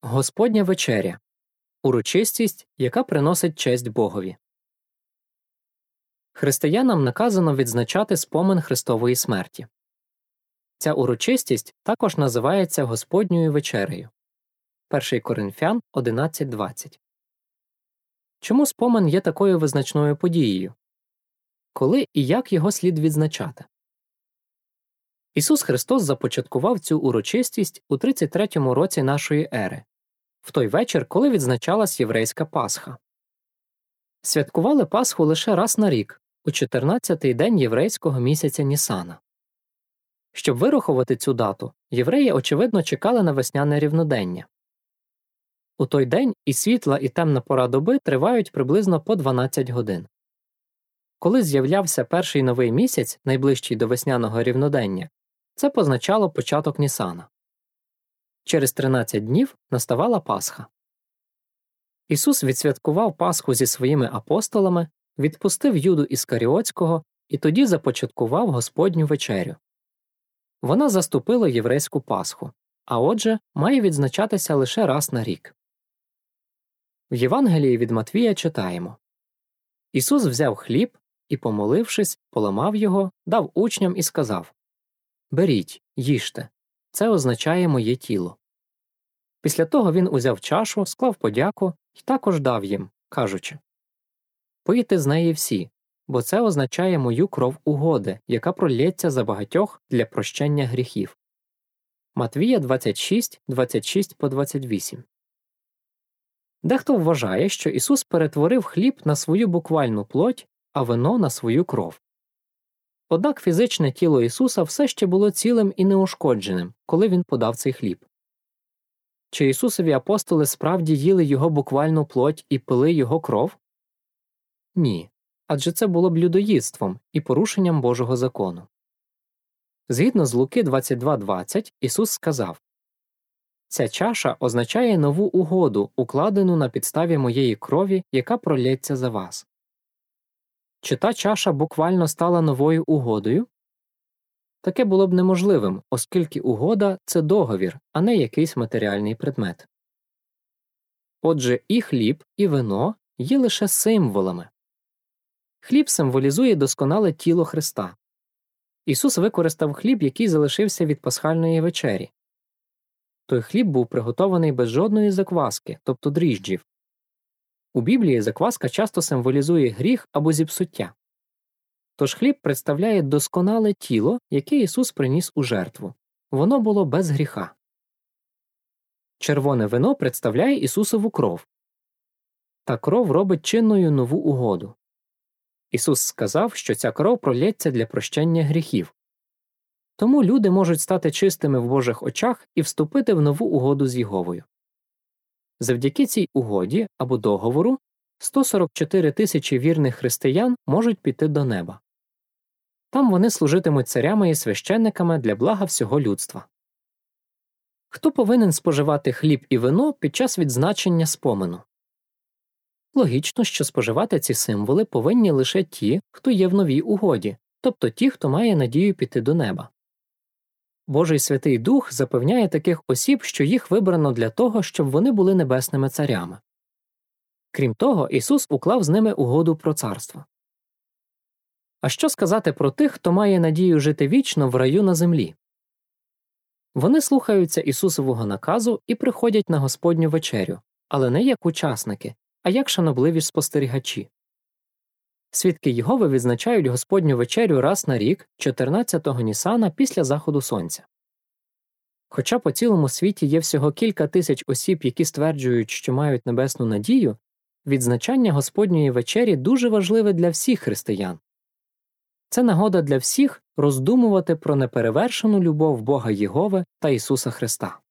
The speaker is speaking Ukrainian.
Господня вечеря – урочистість, яка приносить честь Богові. Християнам наказано відзначати спомин Христової смерті. Ця урочистість також називається Господньою вечерею. 1 Коринфян 11:20. Чому спомин є такою визначною подією? Коли і як його слід відзначати? Ісус Христос започаткував цю урочистість у 33-му році нашої ери, в той вечір, коли відзначалась єврейська Пасха. Святкували Пасху лише раз на рік, у 14-й день єврейського місяця Нісана. Щоб вирахувати цю дату, євреї, очевидно, чекали на весняне рівнодення. У той день і світла, і темна пора доби тривають приблизно по 12 годин. Коли з'являвся перший новий місяць, найближчий до весняного рівнодення, це позначало початок Нісана. Через 13 днів наставала Пасха. Ісус відсвяткував Пасху зі своїми апостолами, відпустив Юду Іскаріотського і тоді започаткував Господню вечерю. Вона заступила єврейську Пасху, а отже, має відзначатися лише раз на рік. В Євангелії від Матвія читаємо: Ісус взяв хліб і, помолившись, поламав його, дав учням і сказав: «Беріть, їжте, це означає моє тіло». Після того він узяв чашу, склав подяку і також дав їм, кажучи: «Пийте з неї всі, бо це означає мою кров угоди, яка пролється за багатьох для прощення гріхів». Матвія 26, 26-28. Дехто вважає, що Ісус перетворив хліб на свою буквальну плоть, а вино на свою кров. Однак фізичне тіло Ісуса все ще було цілим і неушкодженим, коли Він подав цей хліб. Чи Ісусові апостоли справді їли Його буквальну плоть і пили Його кров? Ні, адже це було б людоїдством і порушенням Божого закону. Згідно з Луки 22:20, Ісус сказав: «Ця чаша означає нову угоду, укладену на підставі моєї крові, яка пролється за вас». Чи та чаша буквально стала новою угодою? Таке було б неможливим, оскільки угода – це договір, а не якийсь матеріальний предмет. Отже, і хліб, і вино є лише символами. Хліб символізує досконале тіло Христа. Ісус використав хліб, який залишився від пасхальної вечері. Той хліб був приготований без жодної закваски, тобто дріжджів. У Біблії закваска часто символізує гріх або зіпсуття. Тож хліб представляє досконале тіло, яке Ісус приніс у жертву. Воно було без гріха. Червоне вино представляє Ісусову кров. Та кров робить чинною нову угоду. Ісус сказав, що ця кров пролється для прощення гріхів. Тому люди можуть стати чистими в Божих очах і вступити в нову угоду з Єговою. Завдяки цій угоді або договору 144 тисячі вірних християн можуть піти до неба. Там вони служитимуть царями і священниками для блага всього людства. Хто повинен споживати хліб і вино під час відзначення спомину? Логічно, що споживати ці символи повинні лише ті, хто є в новій угоді, тобто ті, хто має надію піти до неба. Божий Святий Дух запевняє таких осіб, що їх вибрано для того, щоб вони були небесними царями. Крім того, Ісус уклав з ними угоду про царство. А що сказати про тих, хто має надію жити вічно в раю на землі? Вони слухаються Ісусового наказу і приходять на Господню вечерю, але не як учасники, а як шанобливі спостерігачі. Свідки Єгови відзначають Господню вечерю раз на рік, 14-го Нісана після заходу сонця. Хоча по цілому світі є всього кілька тисяч осіб, які стверджують, що мають небесну надію, відзначання Господньої вечері дуже важливе для всіх християн. Це нагода для всіх роздумувати про неперевершену любов Бога Єгови та Ісуса Христа.